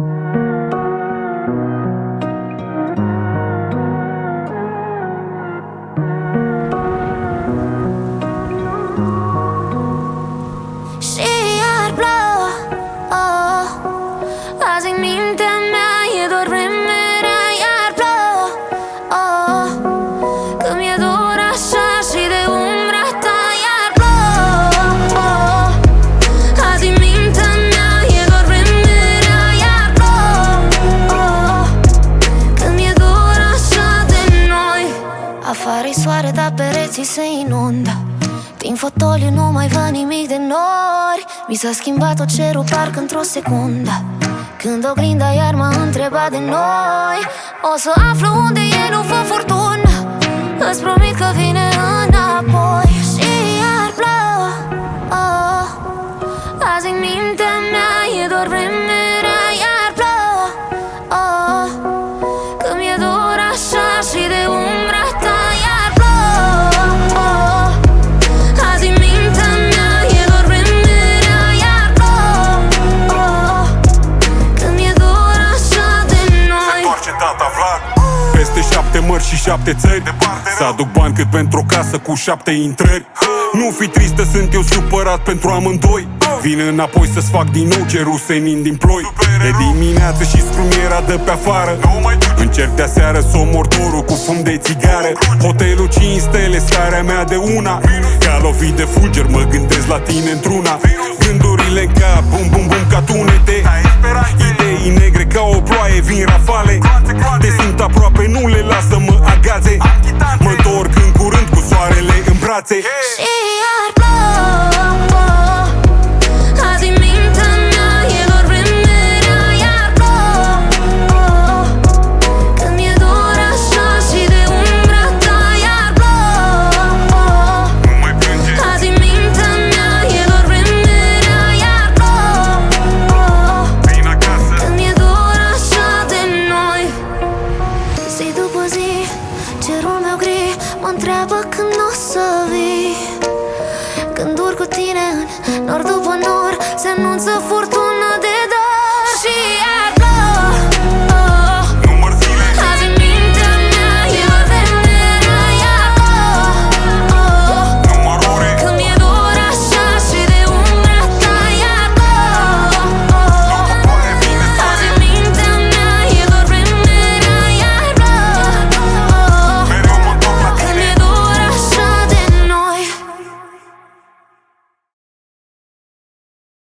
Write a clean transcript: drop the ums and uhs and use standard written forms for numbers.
Și iar plouă, oh, azi în mintea mea e doar vremerea. Iar plouă, oh, că mi-e dor așa și de umbra ta. Iar plouă, oh, azi în mintea mea e doar vremerea. Iar plouă, oh, că mi-e dor așa de noi. Afară-i soare, dar pereții se inundă. Din fotoliu nu mai văd nimic de nori. Mi s-a schimbat tot cerul parcă într-o secundă. Când oglinda iar m-a întrebat de noi. O să aflu unde e, nu fă furtună. Îți promit că vine înapoi. Și iar plouă, oh, azi în mintea mea e doar vremerea. Iar plouă, oh, că mi-e dor așa și de umbra ta. Iar plouă, oh, azi în mintea mea e doar vremerea. Iar plouă, oh, că mi-e dor așa de noi. Se întoarce tata Vlad peste 7 mări și 7 țări. Să aduc bani cât pentru o casă cu 7 intrări. Nu fi tristă, sunt eu supărat pentru amândoi. Vin înapoi să-ți fac din nou cerul senin din ploi. De dimineață și scrumiera dă pe afară. Încerc de aseară să omor dorul cu fum de țigară. Hotelul 5 stele, starea mea de una. Ca lovit de fulger mă gândesc la tine într-una. Gândurile în cap, bum bum bum ca tunete. Idei negre ca o ploaie, vin rafale. Te simt aproape, nu le las să mă agațe. Mă întorc în curând cu soarele în brațe. Și